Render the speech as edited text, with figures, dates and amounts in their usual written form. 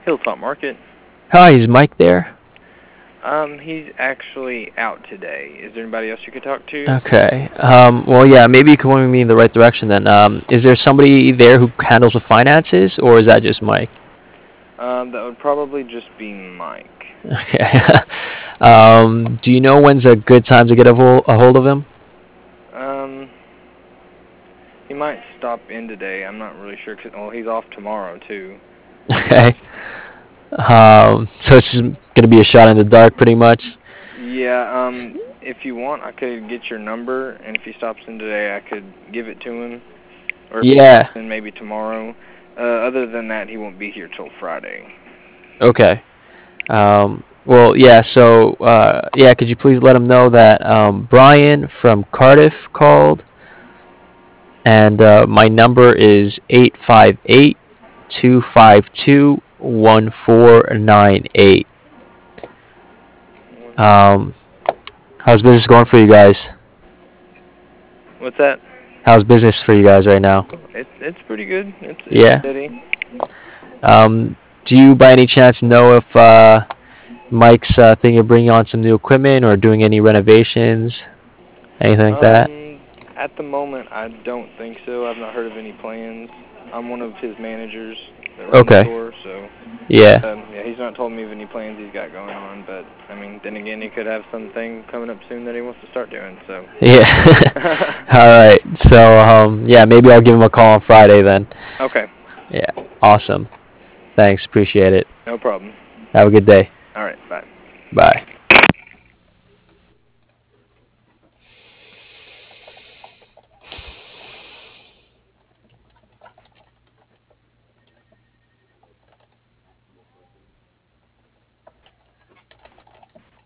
Hilltop Market. Hi, is Mike there? He's actually out today. Is there anybody else you could talk to? Okay. Well, yeah, maybe you can point me in the right direction then. Is there somebody there who handles the finances, or is that just Mike? That would probably just be Mike. Okay. Do you know when's a good time to get a hold of him? Um, he might stop in today. I'm not really sure. Well, he's off tomorrow too. Okay. So it's just gonna be a shot in the dark, pretty much. Yeah. If you want, I could get your number, and if he stops in today, I could give it to him. Or if he Yeah. stops in maybe tomorrow. Other than that, he won't be here till Friday. Okay. Well, yeah. So, yeah, could you please let him know that Brian from Cardiff called, and my number is 858-252-1498. Um, how's business going for you guys? What's that? How's business for you guys right now? It's pretty good. It's Yeah. steady. Do you by any chance know if Mike's thinking of bringing on some new equipment or doing any renovations, anything like that? Um, at the moment, I don't think so. I've not heard of any plans. I'm one of his managers that run the Okay. store, so Yeah. yeah, he's not told me of any plans he's got going on. But I mean, then again, he could have something coming up soon that he wants to start doing. So. Yeah. All right. So, yeah, maybe I'll give him a call on Friday then. Okay. Yeah. Awesome. Thanks. Appreciate it. No problem. Have a good day. All right. Bye. Bye.